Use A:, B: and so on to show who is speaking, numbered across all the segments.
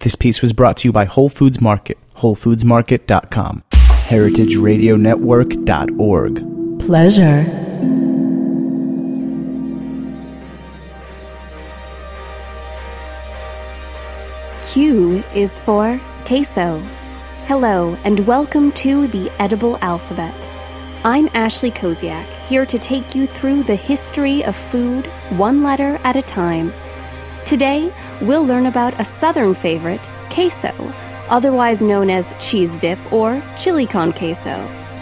A: This piece was brought to you by Whole Foods Market, WholeFoodsMarket.com, HeritageRadioNetwork.org.
B: Pleasure.
C: Q is for queso. Hello, and welcome to the Edible Alphabet. I'm Ashley Koziak, here to take you through the history of food, one letter at a time. Today, we'll learn about a southern favorite, queso, otherwise known as cheese dip or chili con queso.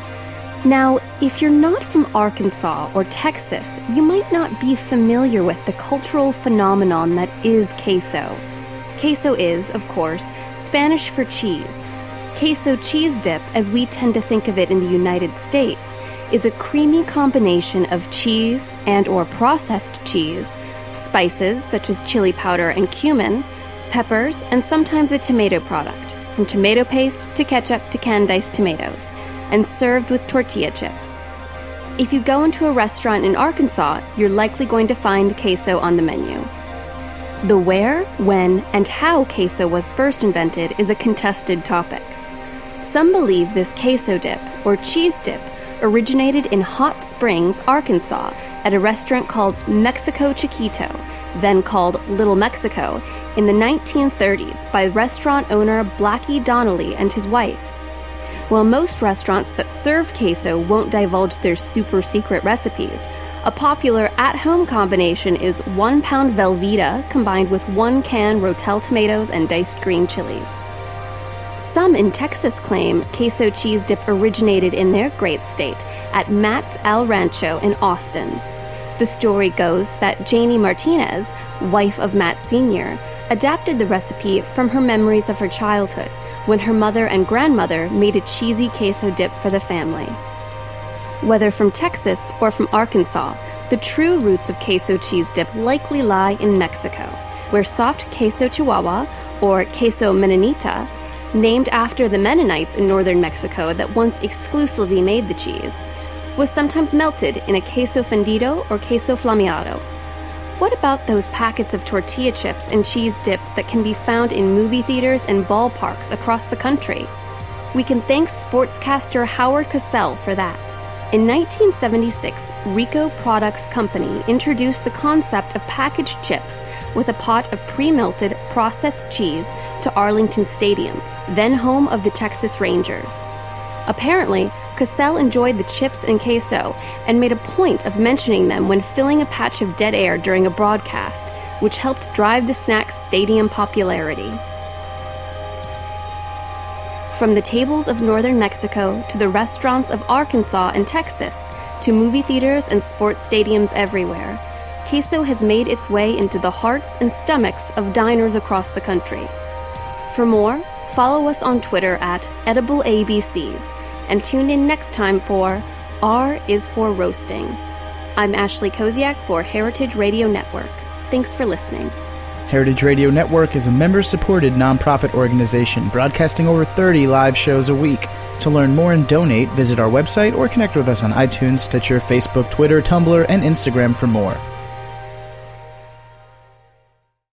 C: Now, if you're not from Arkansas or Texas, you might not be familiar with the cultural phenomenon that is queso. Queso is, of course, Spanish for cheese. Queso cheese dip, as we tend to think of it in the United States, is a creamy combination of cheese and or processed cheese, spices such as chili powder and cumin, peppers, and sometimes a tomato product, from tomato paste to ketchup to canned diced tomatoes, and served with tortilla chips. If you go into a restaurant in Arkansas, you're likely going to find queso on the menu. The where, when, and how queso was first invented is a contested topic. Some believe this queso dip, or cheese dip, originated in Hot Springs, Arkansas, at a restaurant called Mexico Chiquito, then called Little Mexico, in the 1930s by restaurant owner Blackie Donnelly and his wife. While most restaurants that serve queso won't divulge their super secret recipes, a popular at-home combination is 1 pound Velveeta combined with 1 can Rotel tomatoes and diced green chilies. Some in Texas claim queso cheese dip originated in their great state at Matt's Al Rancho in Austin. The story goes that Janie Martinez, wife of Matt Sr., adapted the recipe from her memories of her childhood when her mother and grandmother made a cheesy queso dip for the family. Whether from Texas or from Arkansas, the true roots of queso cheese dip likely lie in Mexico, where soft queso Chihuahua, or queso Menonita, named after the Mennonites in northern Mexico that once exclusively made the cheese, was sometimes melted in a queso fundido or queso flameado. What about those packets of tortilla chips and cheese dip that can be found in movie theaters and ballparks across the country? We can thank sportscaster Howard Cosell for that. In 1976, Rico Products Company introduced the concept of packaged chips with a pot of pre-melted processed cheese to Arlington Stadium, then home of the Texas Rangers. Apparently, Cosell enjoyed the chips and queso and made a point of mentioning them when filling a patch of dead air during a broadcast, which helped drive the snack's stadium popularity. From the tables of northern Mexico to the restaurants of Arkansas and Texas, to movie theaters and sports stadiums everywhere, queso has made its way into the hearts and stomachs of diners across the country. For more, follow us on Twitter at EdibleABCs, and tune in next time for R is for Roasting. I'm Ashley Koziak for Heritage Radio Network. Thanks for listening.
A: Heritage Radio Network is a member-supported nonprofit organization broadcasting over 30 live shows a week. To learn more and donate, visit our website or connect with us on iTunes, Stitcher, Facebook, Twitter, Tumblr, and Instagram for more.